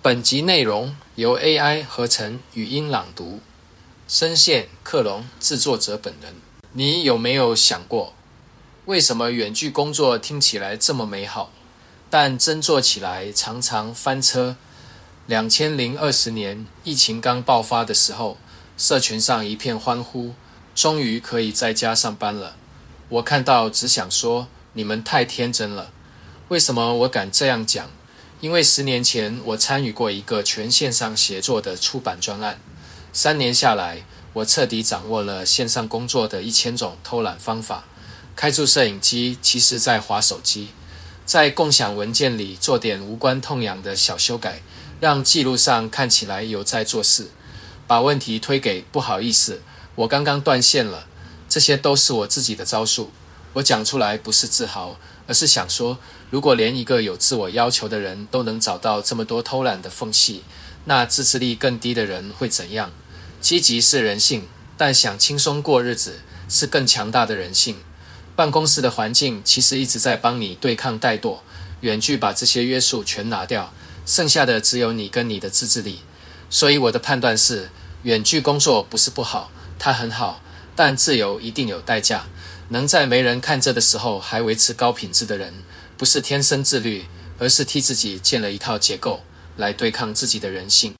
本集内容由 AI 合成语音朗读，声线克隆，制作者本人。你有没有想过，为什么远距工作听起来这么美好，但真做起来常常翻车？2020年疫情刚爆发的时候，社群上一片欢呼，终于可以在家上班了。我看到只想说，你们太天真了。为什么我敢这样讲？因为10年前我参与过一个全线上协作的出版专案，3年下来，我彻底掌握了线上工作的1000种偷懒方法。开出摄影机，其实在滑手机，在共享文件里做点无关痛痒的小修改，让记录上看起来有在做事。把问题推给不好意思，我刚刚断线了，这些都是我自己的招数。我讲出来不是自豪，而是想说，如果连一个有自我要求的人都能找到这么多偷懒的缝隙，那自制力更低的人会怎样？积极是人性，但想轻松过日子是更强大的人性。办公室的环境其实一直在帮你对抗怠惰，远距把这些约束全拿掉，剩下的只有你跟你的自制力。所以我的判断是，远距工作不是不好，它很好，但自由一定有代价。能在没人看着的时候还维持高品质的人，不是天生自律，而是替自己建了一套结构来对抗自己的人性。